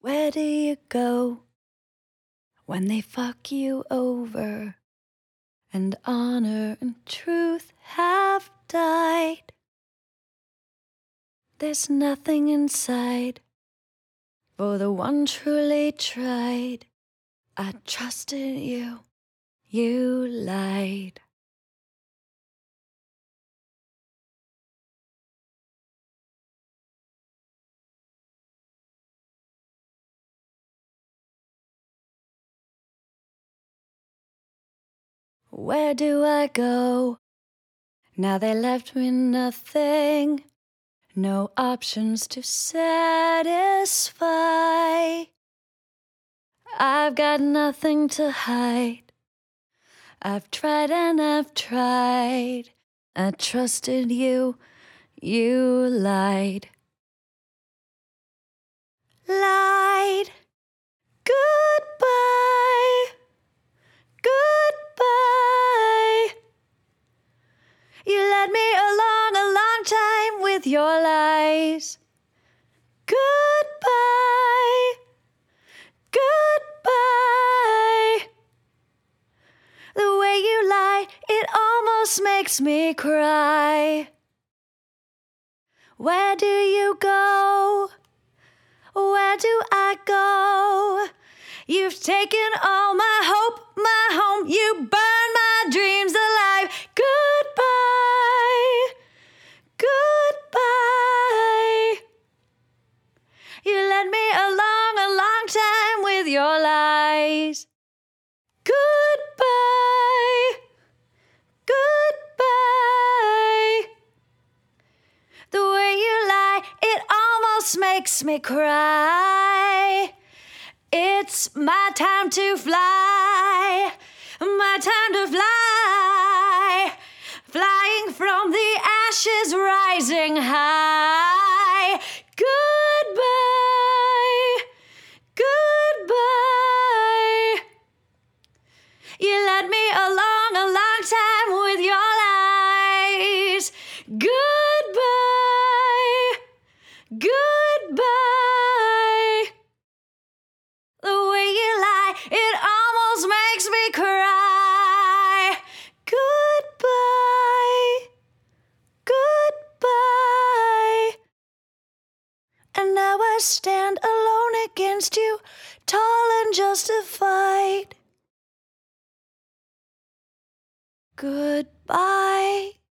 Where do you go when they fuck you over and honor and truth have died? There's nothing inside for the one truly tried. I trusted you, you lied. Where do I go? Now they left me nothing, no options to satisfy. I've got nothing to hide. I've tried and I've tried. I trusted you, you lied. Lied. Goodbye. Goodbye. You led me along a long time with your lies. Goodbye. Goodbye. The way you lie, it almost makes me cry. Where do you go? Where do I go? You've taken all my hope, my home. You burned my dreams alive. Goodbye. Goodbye. You led me along a long time with your lies. Goodbye. Goodbye. The way you lie, it almost makes me cry. It's my time to fly. My time to fly. Flying from the ashes, rising high. Goodbye. Goodbye. You led me along a long time with your lies. Goodbye. Goodbye. The way you lie, it almost makes me cry. Goodbye. Goodbye. And now I stand alone against you, tall and justified. Goodbye.